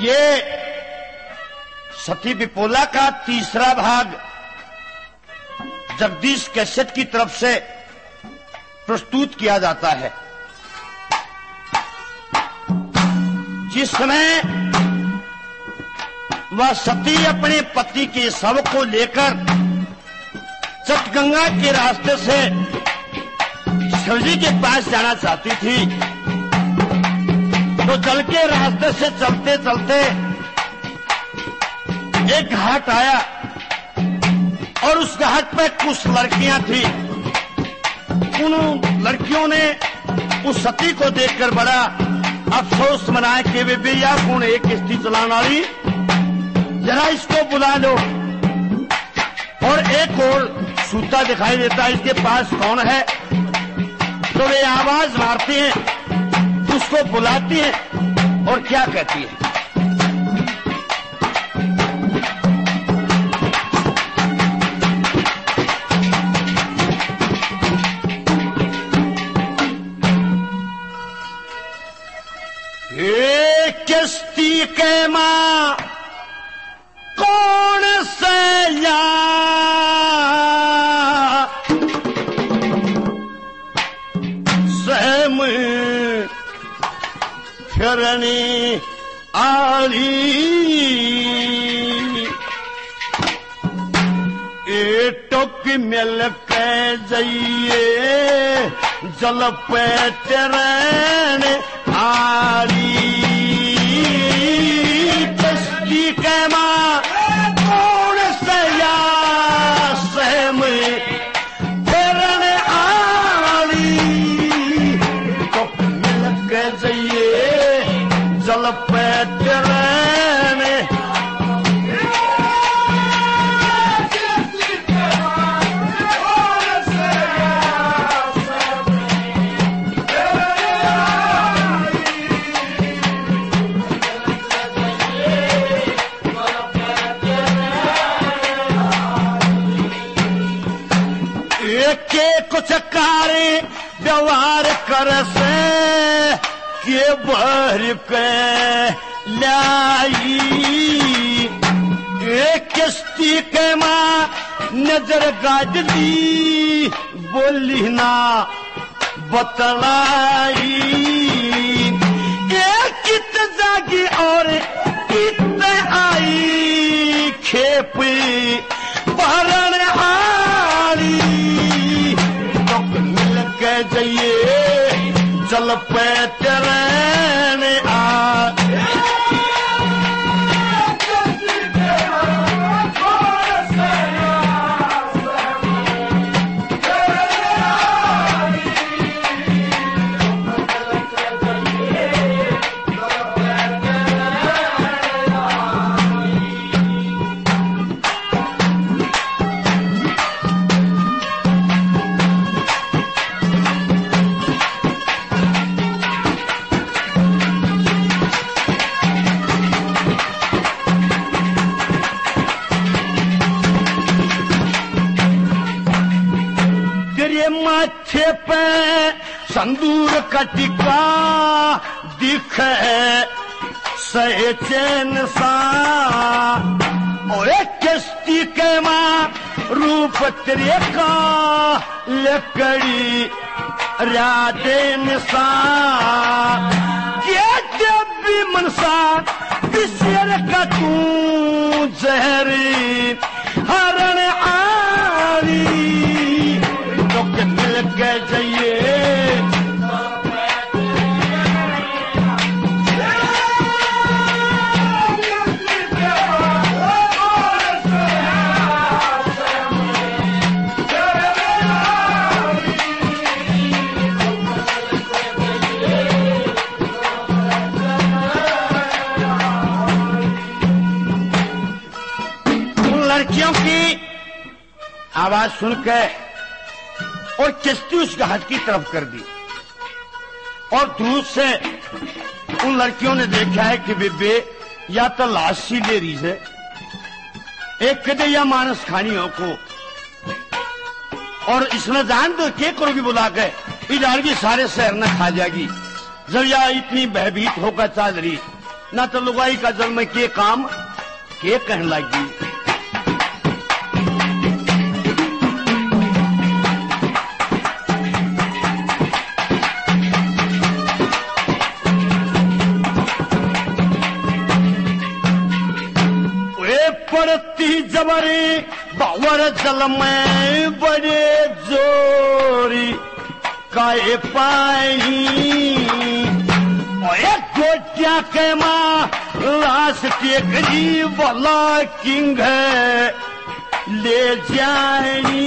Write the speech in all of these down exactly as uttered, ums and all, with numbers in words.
ये सती विपोला का तीसरा भाग जगदीश कैसेट की तरफ से प्रस्तुत किया जाता है। जिस समय वह सती अपने पति के शव को लेकर चटगंगा के रास्ते से शिवजी के पास जाना चाहती थी, तो जल के रास्ते से चलते चलते एक घाट आया और उस घाट पे कुछ लड़कियां थी। उन लड़कियों ने उस सती को देखकर बड़ा अफसोस मनाया कि वे बेया कौन एक किश्ती चलाने वाली, जरा इसको बुला लो। और एक और सूता दिखाई देता है, इसके पास कौन है? तो वे आवाज मारती हैं, उसको बुलाती हैं और क्या कहती है? किश्ती के मां कौन से या सहम फिरनी आली ए टोक मिल के जाइए जल पे तेरन आली किश्ती के मां कौन से या सहम फिरन आली तो मिल के जाइए जल पे तेरन कुछ कारे व्यवहार कर से के भर के लाई एक किश्ती के मां नजर गाज दी बोली ना बतलाई एक कित जागी और कित आई खेप भरण आली के जाइए जल पे तेरन आ माथे पे संदूर का टिका दिखे सहे चैन सा और एक किश्ती के मां रूप तेरे का लकड़ी राधे निशा जब भी मनसा विशेर का तू जहरी हरण आली मिल के जाइए लड़कियों की आवाज सुनकर और किश्ती उस घाट की तरफ कर दी और दूर से उन लड़कियों ने देखा है कि बेबे या तो लाश सी ले रही है एक कदे या मानस खानियों को और इसने जान दो के करोगी बुला के इधर भी सारे शहर न खा जाएगी जब यह इतनी भयभीत होकर चल रही ना तो लुगाई का जल में के काम के कहने लगी। पड़ती जबरी बावर जल में बड़े जोरी काए पाई गोटिया के माँ लाश टेकरी वाला किंग ले जाई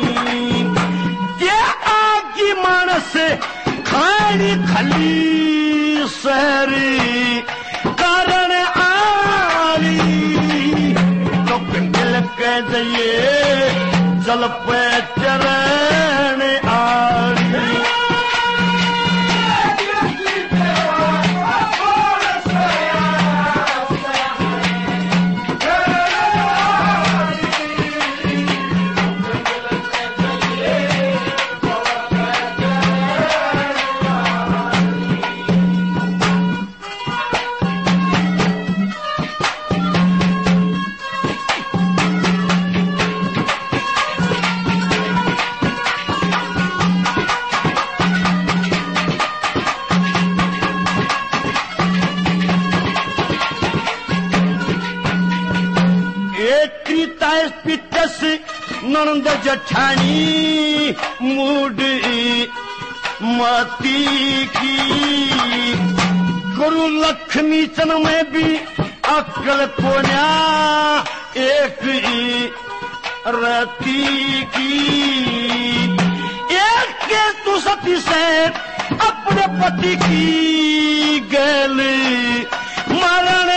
क्या आगी मानस खाली खली शहरी कारण आली के जाइए जल पे चरण आरी पिटस नंद जठानी मूड मती की गुरु लक्ष्मी चन में भी अक्ल कोन्या एक रती की एक के तू सती से अपने पति की गल मरण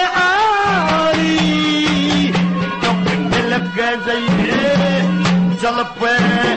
आरी जल पे